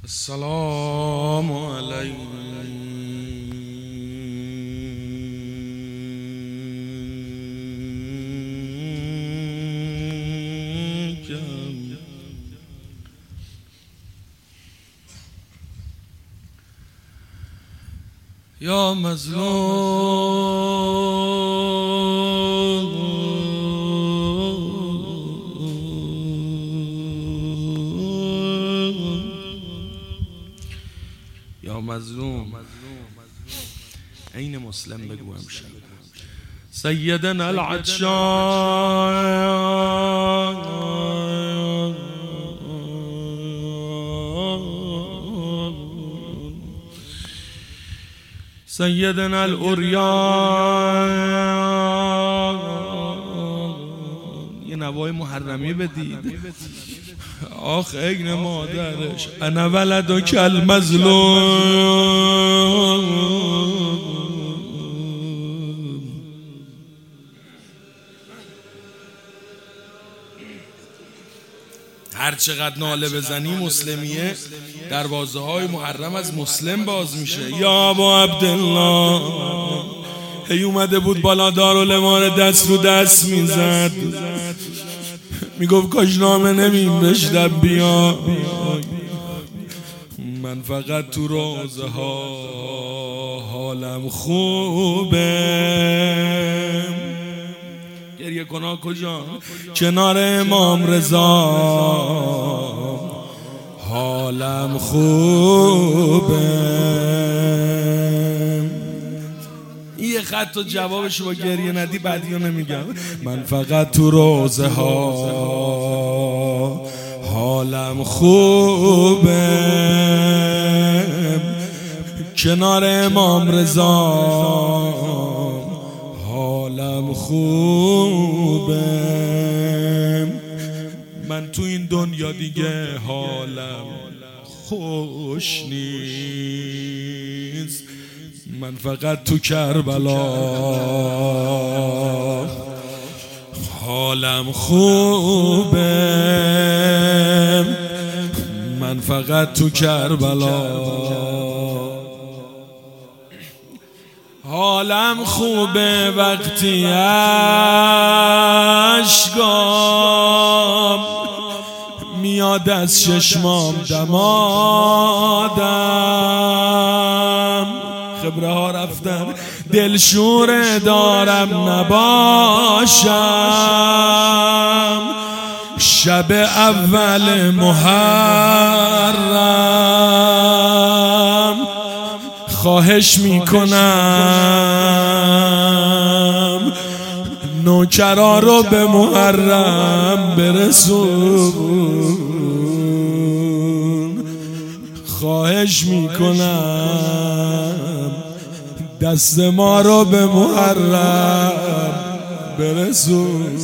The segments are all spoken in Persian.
السلام علیکم. یا مظلوم یا مظلوم عین مسلم بگو امشب سیدنا العطشان سیدنا العریان. یه نوای محرمی بدید. آخ عین مادرش انا ولدک المظلوم. هر چقدر ناله بزنی مسلمیه دروازه های محرم از مسلم باز میشه. یا ابا عبدالله هی اومده بود بالا دارالعمارة دست رو دست میزد میگفت کاش نامه نمی‌نوشتم بیا. من فقط تو روزه ها حالم خوبه. گریه کنا کجا؟ کنار امام رضا حالم خوبه. یه خط و جوابشو با گریه ندی بعدیو نمیگم. من فقط تو روزه ها حالم خوبه. کنار امام رضا حالم خوبه. من تو این دنیا دیگه حالم خوش نیست. من فقط تو کربلا حالم خوبه. من فقط تو کربلا حالم خوبه. وقتی اشکام میاد از چشمام دمادم. خبره ها رفتن دلشوره دارم نباشم. شب اول محرم خواهش میکنم نوکرا رو به محرم برسون. خواهش میکنم دست ما رو به محرم برسون.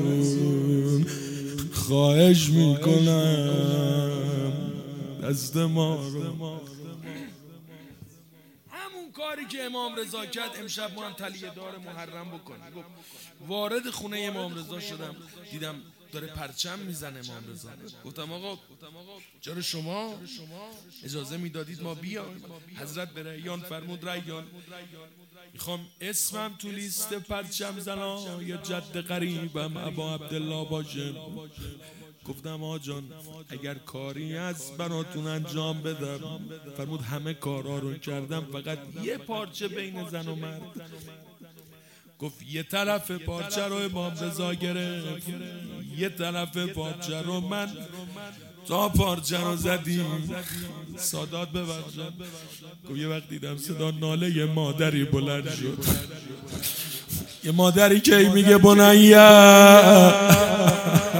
خواهش میکنم دست ما رو. همون کاری که امام رضا کرد امشب ما هم تلیه دار محرم بکنیم. وارد خونه امام رضا شدم دیدم داره پرچم میزنه امام رضا. گفتم آقا چرا شما اجازه میدادید ما بیایم؟ حضرت به ریان فرمود ریان میخوام اسمم تو لیست پرچم زنا یا جد قریبم ابا عبدالله باشه. گفتم آقا جان اگر کاری از براتون انجام بدم. فرمود همه کارا رو کردم فقط یه پارچه بین زن و مرد. گفت یه طرف پارچه رو امام رضا گرفت یه طرف پارچه رو من. تا پارچه رو زدیم سادات ببخشم. گفت یه وقت دیدم صدا ناله یه مادری بلند شد. یه مادری که میگه بنیه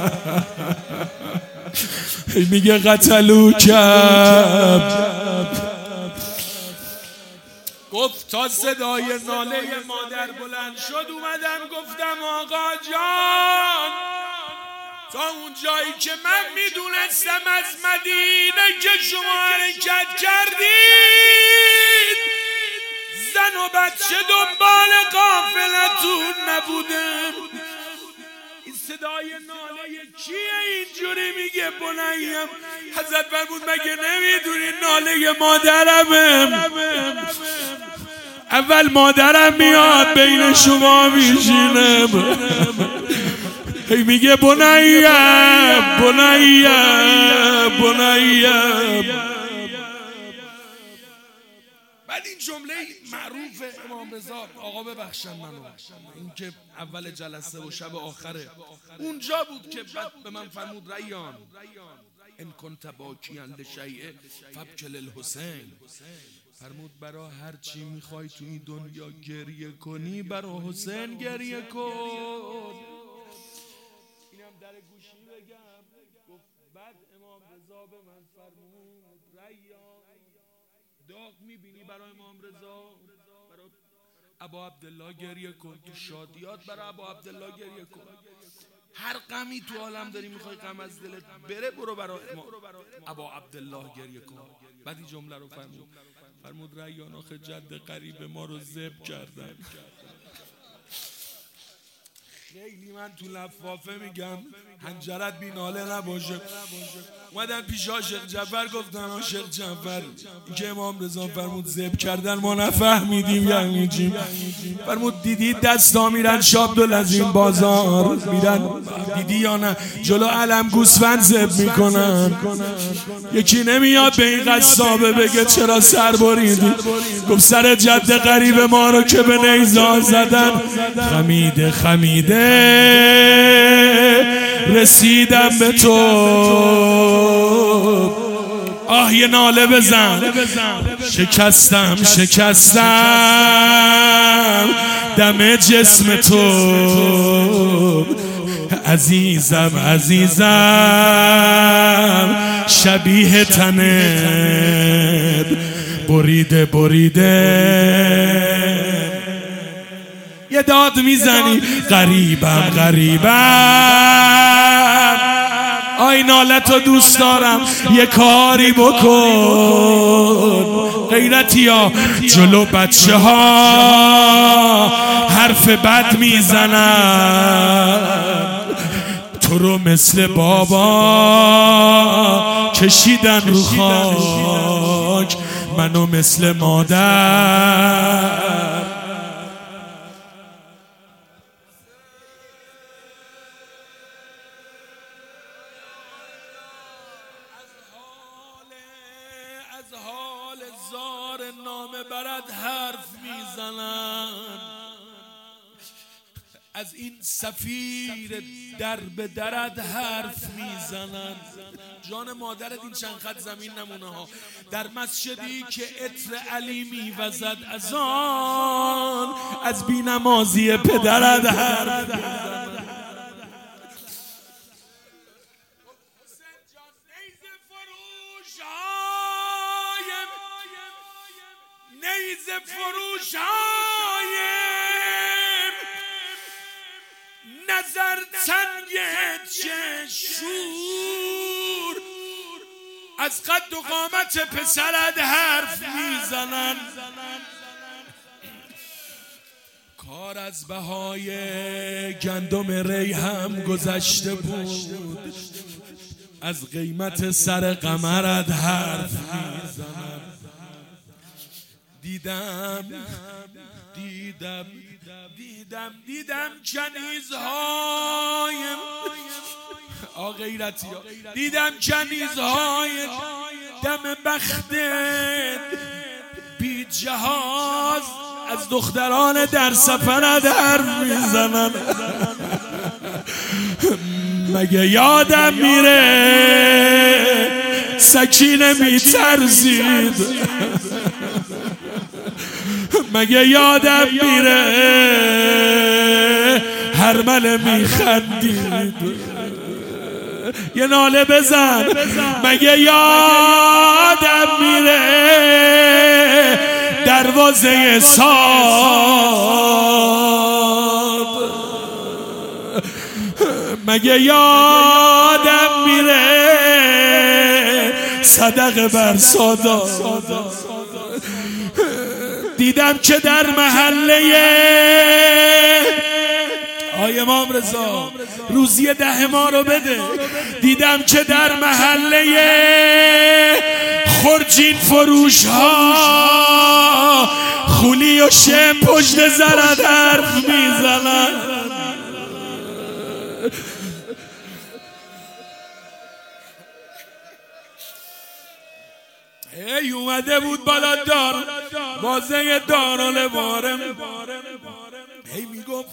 میگه قتلوکم. گفت تا صدای ناله مادر بلند شد اومدم گفتم آقا جان تا اون جایی که من میدونستم از مدینه که شما حرکت کردید زن و بچه دنبال قافلتون نبوده. صدای ناله کیه اینجوری میگه بنیم؟ حضرت فرمود مگه نمیدونی ناله مادرمه؟ اول مادرم میاد بین شما میشینه، هی میگه بنیم بنیم بنیم. بعد این جمله معروف امام رضا، آقا ببخشن منو، این که اول جلسه و شب آخره اونجا بود که بعد به من فرمود ریان ان کنت باکیا لشیء فابکی للحسین. فرمود برای هر چی میخوای تو این دنیا گریه کنی برای حسین گریه کن. اینم در گوشی بگم. گفت بعد امام رضا به من فرمود ریان داغ میبینی برای امام رضا، برای ابا عبدالله گریه کن، تو شادیات برای ابا عبدالله گریه کن، هر غمی تو عالم داری میخوای غم از دلت بره برو برای ابا عبدالله گریه کن. بعد این جمله رو فرمود ریان آخه جد قریب ما رو ذبح کردن. خیلی من تو لفافه میگم حنجرت بی ناله نباشه. اومدن پیش شیخ جعفر گفتن شیخ جعفر که امام رضا فرمود ذبح کردن ما نفهمیدیم یعنی چی. فرمود دیدی دستا میرن شابدل از این بازار میرن، دیدی یا نه جلو علم گوسفند ذبح میکنن، یکی نمیاد به این قصابه بگه چرا سر بریدی؟ گفت سر جد قریب ما رو که به نیزه زدن خمیده خمیده رسیدم به تو. آه یه ناله بزن. شکستم دم جسم تو عزیزم شبیه تنت بریده یه داد میزنی غریبم آی نالتو دوست دارم یه کاری بکن. غیرتی ها جلو بچه ها حرف بد میزنن، تو رو مثل بابا کشیدن رو خاک، منو مثل مادر. از حال زار نامه برد حرف میزنن، از این سفیر در به درد حرف میزنن. جان مادرت این چند خط زمین نمونه ها. در مسجدی که عطر علی میوزد از آن، از بینمازی پدرت حرف میزنن. نیزه فروشایم نظر تنگ چشور، از قد و قامت پسرت حرف میزنن. کار از بهای گندم ری هم گذشته بود، از قیمت سر قمرت حرف میزنن. دیدم کنیزهای غیرتی ها، دیدم کنیزهای دم بخت بی جهاز از دختران در سفرت حرف میزنن. مگه یادم میره سکینه میترزید، مگه یادم میره هرمله میخندید. یه ناله بزن. مگه یادم میره دروازه ساد، مگه یادم میره صدقه بر سادات. دیدم که در محله آی امام رضا روزی 10 ما رو بده. دیدم که در محله خرجین فروش ها خولی و شه پشت زرد حرف میزنن. ای اومده بود بالا دار بازه دارالوارم، هی میگفت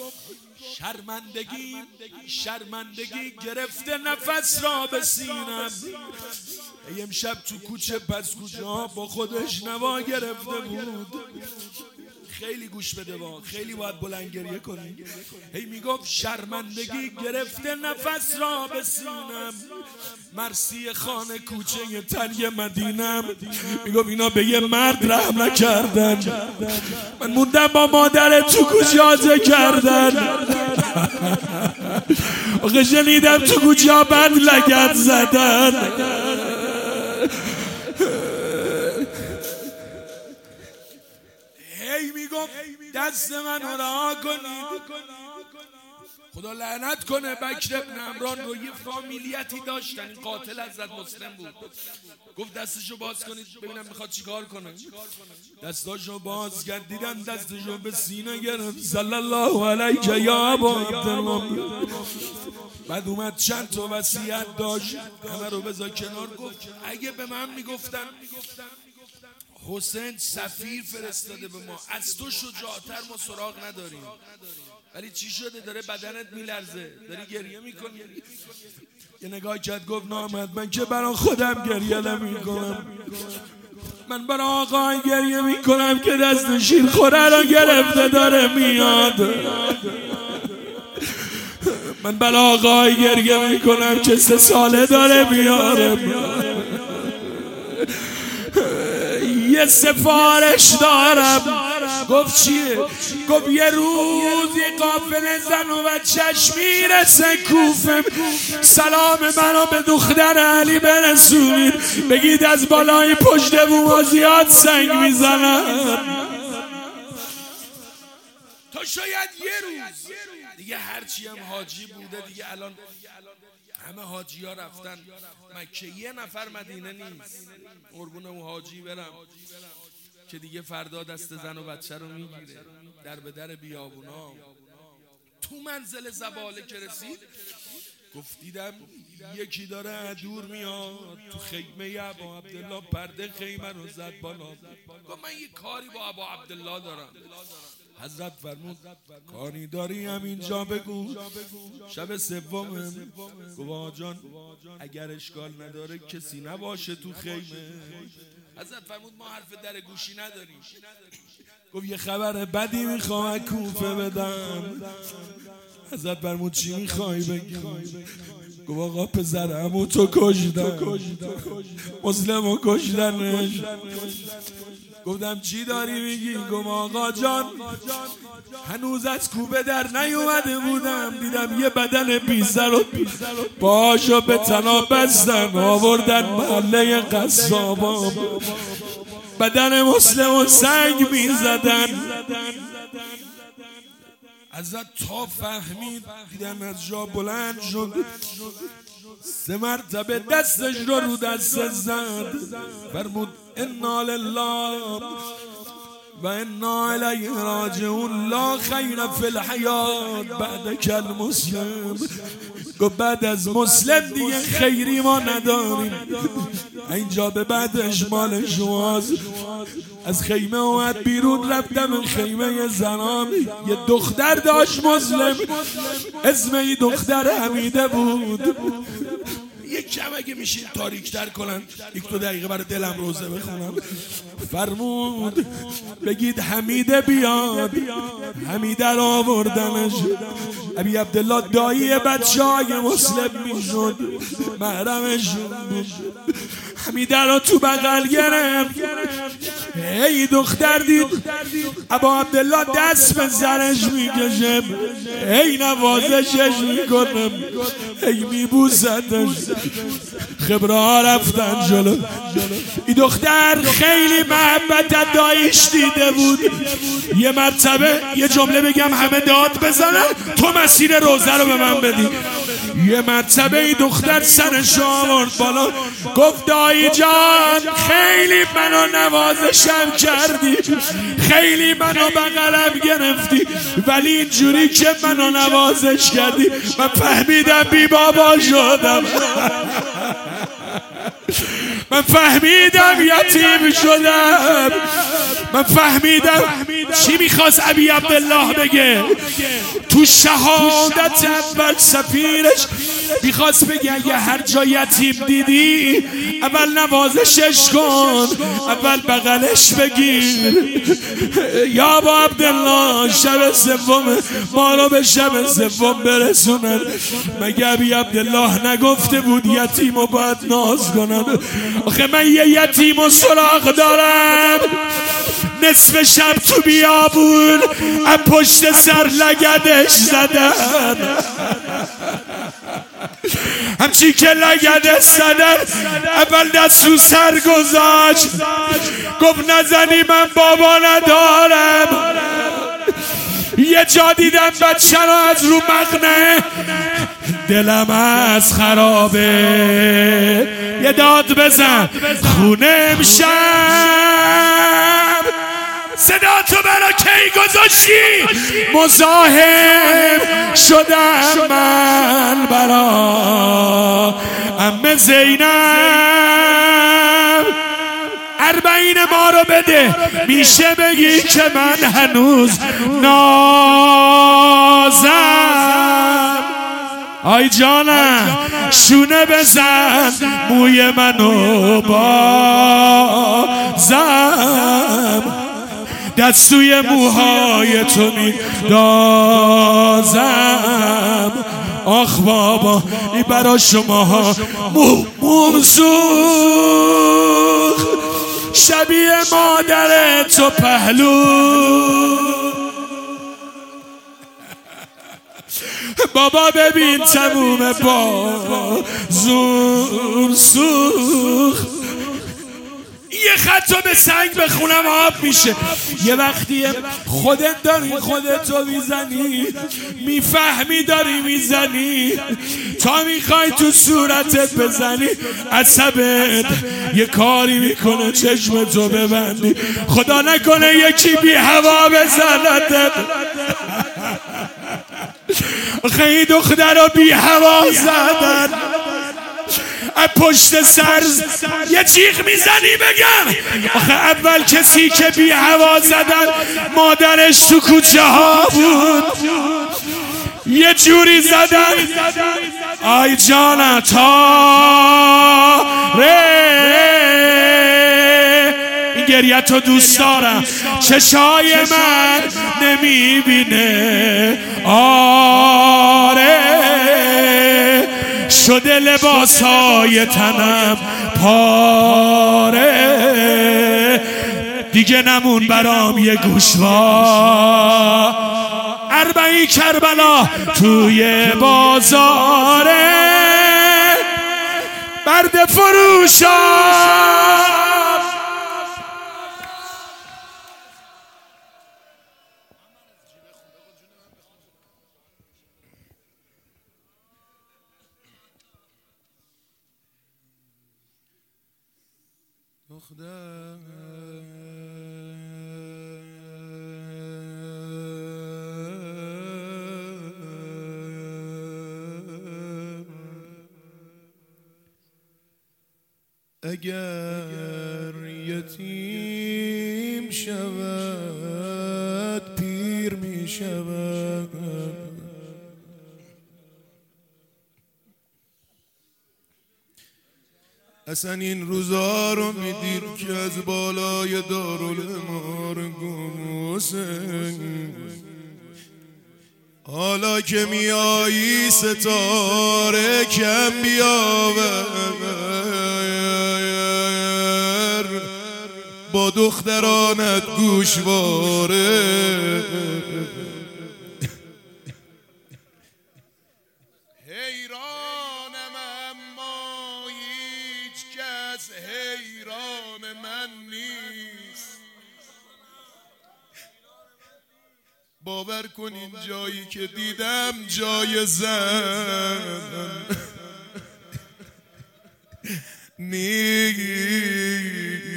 شرمندگی گرفته نفس را به سینم. ای امشب تو کوچه پس کوچه ها با خودش نوا گرفته بود. خیلی گوش بده با، خیلی باید بلند گریه کنی. هی میگفت شرمندگی گرفته نفس را به سینم، مرسی خانه کوچه تنگ مدینم. میگفت اینا به یه مرد رحم نکردن، من موندم با مادر تو کوچه آزه کردن. آخه شنیدم تو کوچه ها بند لگت زدن. هی میگفت دست من رو رها کنید. خدا لعنت کنه بکر ابن عمران رو، یه فامیلیتی داشتن، این قاتل حضرت مسلم بود. گفت دستشو باز کنید ببینم میخواد چیکار کنه. دستاشو باز کرد، دیدن دستشو به سینه گرفت. صلی الله علیک یا ابا عبدالله. بعد اومد چند تا وصیت داشت، همه رو بذار کنار. گفت اگه به من میگفتن حسین سفیر فرستاده به ما، از تو شجاعتر ما سراغ نداریم، ولی چی شده؟ داره بدنت میلرزه، داری گریه میکنی. یه نگاه کرد گفت نامد، من که برای خودم گریه نمیکنم، من برای آقای گریه میکنم که دست شیرخوره رو گرفته داره میاد. من برای آقای گریه میکنم که 3 ساله داره میاره. یه سفارش دارم. گفت چیه؟ گفت یه روزی قافله زن و بچه‌ش میرسه کوفه، سلام منو به دختر علی برسونید، بگید از بالای پشت بوما زیاد سنگ میزنن. تا شاید یه روز دیگه هرچی هم حاجی بوده دیگه، الان همه حاجی ها رفتن مکه، یه نفر مدینه نیست. قربون اون حاجی برم که دیگه فردا دست زن و بچه رو میگیره در به در بیابونا. تو منزل زباله که رسید گفت دیدم یکی داره دور میاد تو خیمه ابا عبدالله، پرده خیمه رو زد بالا. گفت من یه کاری با ابا عبدالله دارم. حضرت فرمود کاری داری همینجا بگو. شب سومه. گفت آقا جان اگر اشکال نداره کسی نباشه تو خیمه. حضرت فرمود ما حرف در گوشی نداریم. گفت یه خبر بدی میخوام کوفه بدم. حضرت فرمود چی میخوای بگی؟ گفت آقا پسر عمو تو کشتن، مسلم رو کشتنش. گفتم چی داری میگی؟ گفت آقا جان هنوز از کوبه در نیومده بودم، دیدم یه بدن بیسر و پاشو به تنا بستن آوردن محله قصابا، بدن مسلم و سنگ میزدن. حضرت تا فهمید دیدن از جا بلند شد، 3 مرتبه دستش رو دست زد، فرمود انا لله و انا الیه راجعون، لا خیر فی الحیات بعدک المسلم. گفت بعد از مسلم دیگه خیری ما نداریم، اینجا به بعدش مال شماست. از خیمه اومد بیرون، رفتم خیمه زنان، یه دختر داشت مسلم، اسم این دختر حمیده بود. یک کم اگه میشین تاریکتر کنن 1-2 دقیقه برای دلم روزه بخونم. فرمود بگید حمیده بیاد. حمیده رو آوردنش. ابی عبدالله دایی بچه های مسلم میشد، محرمش بود. حمیده رو تو بغل گرفت. ای دختر دید ابا عبدالله دست به سرش میکشم، ای نوازشش میکنم، ای میبوسدش. خبره ها رفتن جلو. این دختر خیلی محبت دایش دیده بود. یه مرتبه یه جمله بگم همه داد بزنن، تو مسیر روزه رو به من بدی. یه مرتبه این دختر سرش آورد بالا، گفت دایی جان خیلی منو نوازشم کردی، خیلی منو بغلم گرفتی، ولی اینجوری که منو نوازش کردی من فهمیدم بی بابا شدم. من فهمیدم یتیم شدم. من فهمیدم چی میخواست ابی عبدالله بگه. تو شهادت اول سفیرش میخواست بگه اگه هر جا یتیم دیدی اول نوازشش کن، اول بغلش بگیر. یا ابا عبدالله شب سوم ما رو به شب سوم برسونن. مگه ابی عبدالله نگفته بود یتیم رو باید ناز کنن؟ آخه من یه یتیم و سراغ دارم، نصف شب تو بیابون از پشت سر لگدش زدن. همچی که لگدش زدن اول دست رو سر گذاشت، گفت نزنی من بابا ندارم. یه جا دیدم بچه رو از رو مقنعه، دلم از خرابه. یه داد بزن خونه امشب، صدا تو برا کی گذاشتی؟ مزاحم شدم من برا عمه زینب. 40 ما رو بده، میشه بگی که من هنوز نازم. آی جانم شونه بزن موی منو بازم، دستوی موهای تو میدازم. آخ بابا این برا شماها مومسوخ شبیه مادر تو پهلو. بابا ببین تموم با زور سوخ. یه خطو به سنگ بخونم آب میشه. یه وقتی خودت داری خودتو میزنی، میفهمی داری میزنی، تا میخوای تو صورتت بزنی عصبت یه کاری میکنه چشمتو ببندی. خدا نکنه یکی بی هوا بزندت. خیلی دختر رو بی هوا زدن، از پشت سر یه چیخ میزنی بگم. آخه اول کسی که بی هوا زدن مادرش تو کوچه ها بود، یه جوری زدن. آی جانا این گریه تو دوست دارم، چشای من نمیبینه. آره شده لباسای تنم پاره، دیگه نمون برام یه گوشوار. 40 کربلا توی بازاره برد فروشا. اگر یتیم شود پیر می شود، اصلا این روزا رو میدید که از بالای دارالامام حسین حالا که میایی ستاره کم بیاور. با دخترانت گوشواره. حیرانم اما هیچ کس حیران من نیست. باور کنین جایی که دیدم جای زن نیست.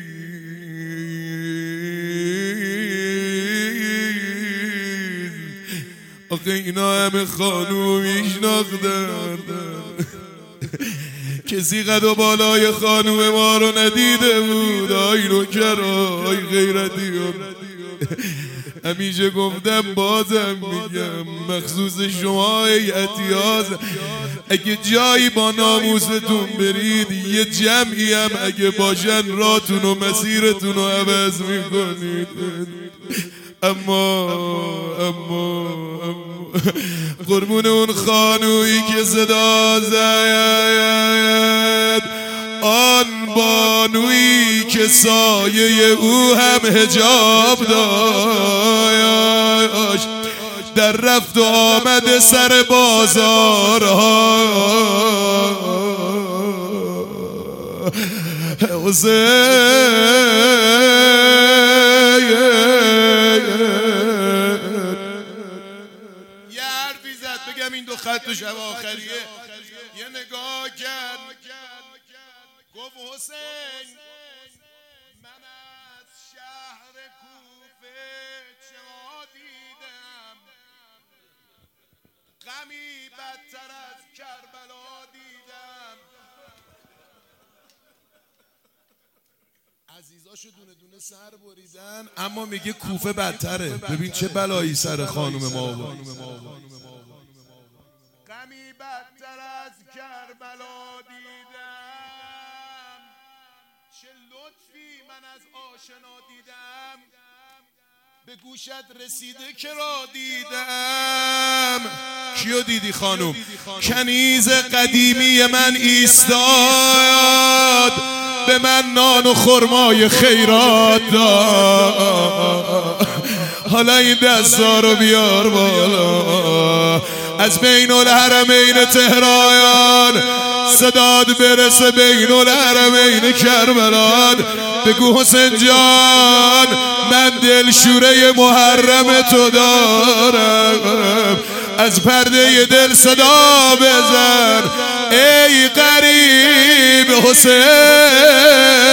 آخه اینا همه خانوم میشناختن، کسی قد و بالای خانوم ما رو ندیده بود. آی نوکرا، آی غیرتیان، همیشه گفتم بازم میگم، مخصوص شما ای اتیاز، اگه جایی با ناموستون برید یه جمعی هم اگه باشن راتون و مسیرتون رو عوض میکنید. اما قربون اون خانویی که صدا زد، آن بانویی که سایه او هم حجاب داشت، در رفت و آمد سر بازارها بگم این دو خط و شب آخریه. یه نگاه کرد گفت حسین من از شهر کوفه چه دیدم، غمی بدتر از کربلا دیدم. عزیزاشو دونه دونه سر بریدن، اما میگه کوفه بدتره. ببین چه بلایی سر خانم ما آورد. غمی بدتر از کربلا دیدم، چه لطفی من از آشنا دیدم، به گوشت رسیده که را دیدم. کیو دیدی خانم؟ کنیز قدیمی من ایستاد، به من نان و خرمای خیرات داد. حالا این دستا رو بیار بالا، از بین الحرمین تهران صداد برسه بین الحرمین کربلا. بگو حسین جان من دلشوره محرم تو دارم، از پرده دل صدا بزن ای قریب حسین.